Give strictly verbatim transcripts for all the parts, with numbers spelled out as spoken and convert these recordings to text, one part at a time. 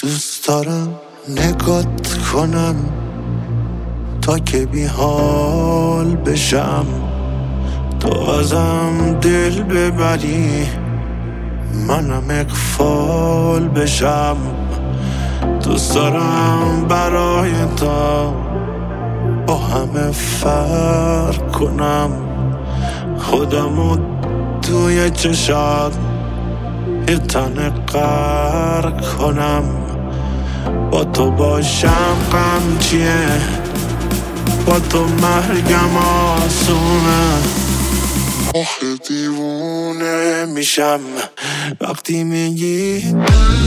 دوست دارم نگات کنم تا که بی حال بشم، تو ازم دل ببری منم اغفال بشم. دوست دارم برای تو با همه فرق کنم، خودمو توی چشات یه تن غرق کنم. با تو باشم غم چیه، با تو مرگم آسونه. آخه دیوونه میشم وقتی میگی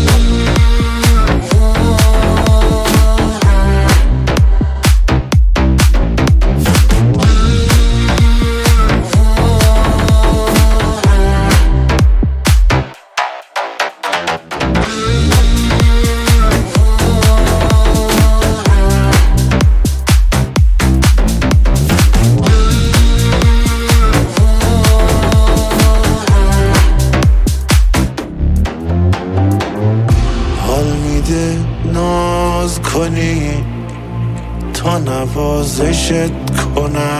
ناز کنی تا نوازشت کنم،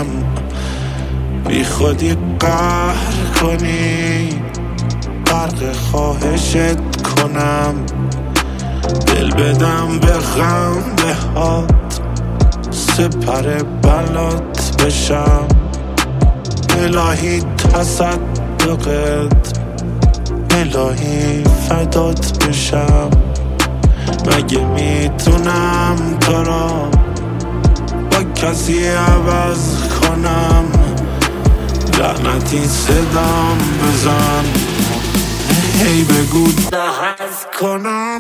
بی خودی قهر کنی غرق خواهشت کنم. دل بدم به غم بهات سپر بلات بشم، الهی تصدقت الهی فدات بشم. مگه میتونم تو را با کسی عوض کنم؟ لعنتی صدام بزن هی بگو دهست کنم.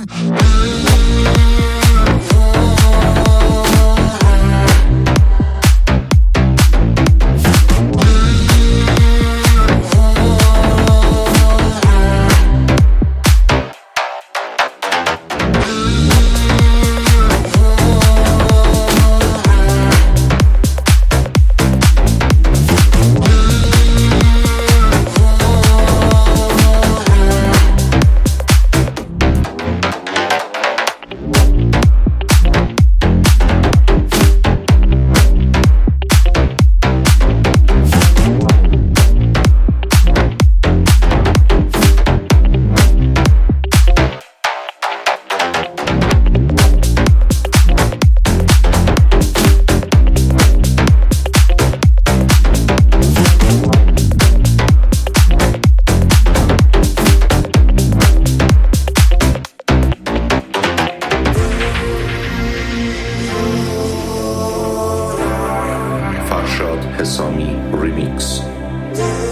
فرشاد حسامی ریمیکس.